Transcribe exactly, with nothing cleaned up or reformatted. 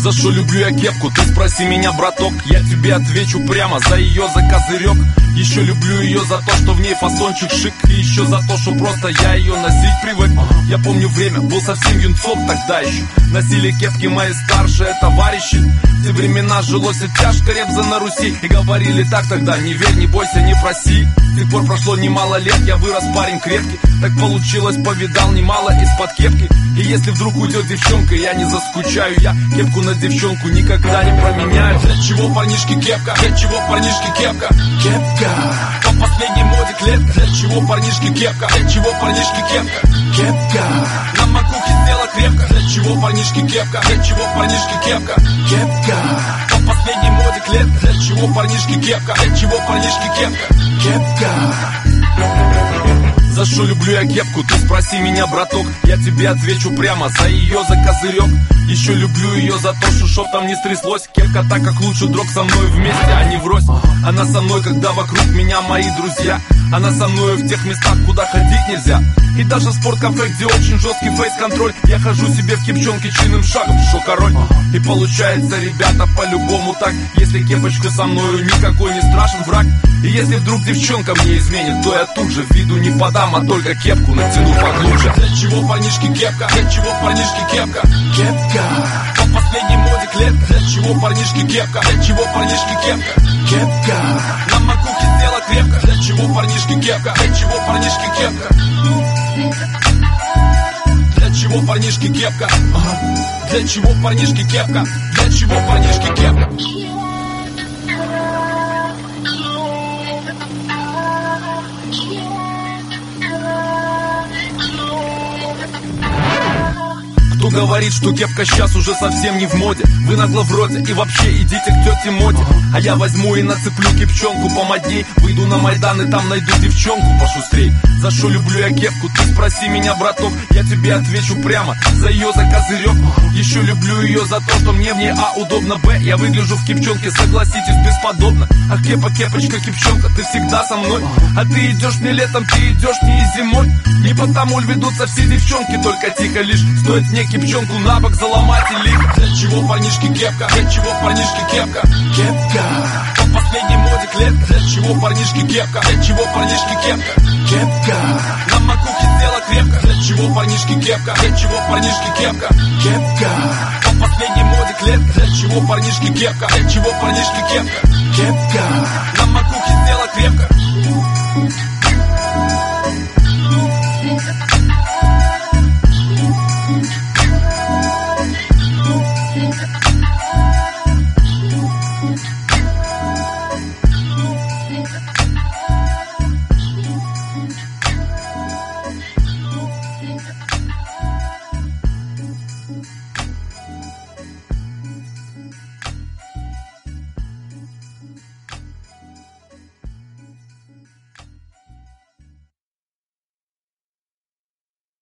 За что люблю я кепку, ты спроси меня, браток. Я тебе отвечу прямо, за ее, за козырек. Еще люблю ее за то, что в ней фасончик шик. И еще за то, что просто я ее носить привык. Я помню время, был совсем юнцом тогда еще. Носили кепки мои старшие товарищи. В те времена жилось и тяжко ребза на Руси. И говорили так тогда: не верь, не бойся, не проси. С тех пор прошло немало лет, я вырос парень крепкий. Так получилось, повидал немало из-под кепки. И если вдруг уйдет девчонка, я не заскучаю. Я кепку на девчонку никогда не променяю. Для чего парнишки кепка? Для чего парнишки кепка? Кепка по последней моде клетка. Для чего парнишки кепка? Для чего парнишки кепка? Кепка на макухе сделала крепко. Для чего парнишки кепка? Для чего парнишки кепка? Кепка по последней моде клетка. Для чего парнишки кепка? Для чего парнишки кепка? Кепка. За что люблю я кепку, ты спроси меня, браток. Я тебе отвечу прямо, за ее, за козырек. Еще люблю ее за то, что шо там не стряслось. Кепка так, как лучше друг со мной вместе, а не врозь. Она со мной, когда вокруг меня мои друзья. Она со мной в тех местах, куда ходить нельзя. И даже в спорткафе, где очень жесткий фейс-контроль, я хожу себе в кепчонке чинным шагом, шо король. И получается, ребята, по-любому так. Если кепочка со мною, никакой не страшен враг. И если вдруг девчонка мне изменит, то я тут же виду не подам, а только кепку натяну поглубже. Для чего парнишки кепка? Для чего парнишки кепка? Кепка по последней моде клетка. Для чего парнишки кепка? Для чего парнишки кепка? Кепка на макухе сделала крепко. Для чего парнишки кепка? Для чего парнишки кепка? Для чего парнишки кепка? Ага. Для чего парнишки кепка? Для чего парнишки кепка? Кто говорит, что кепка сейчас уже совсем не в моде? Вы нагло вроде и вообще идите к тете Моде. А я возьму и нацеплю кепчонку помодней. Выйду на Майдан и там найду девчонку пошустрей. За что люблю я кепку, ты спроси меня, браток. Я тебе отвечу прямо, за ее, за козырек. Еще люблю ее за то, что мне в ней А удобно, Б. Я выгляжу в кепчонке, согласитесь, бесподобно. Ах, кепа, кепочка, кепчонка, ты всегда со мной. А ты идешь не летом, ты идешь не и зимой. Не потому ль ведутся все девчонки, только тихо лишь. Стоит мне кепчонку на бок заломать и лих. Для чего парнишки кепка? Для чего парнишки кепка? Кепка по последней моде клетка. Для чего парнишки кепка? Для чего парнишки кепка? Кепка на макухе сделала крепко. Для чего парнишки кепка? Для чего парнишки кепка? Кепка по последней моде клетка. Для чего парнишки кепка? Для чего парнишки кепка? Кепка на макухе сделала крепко.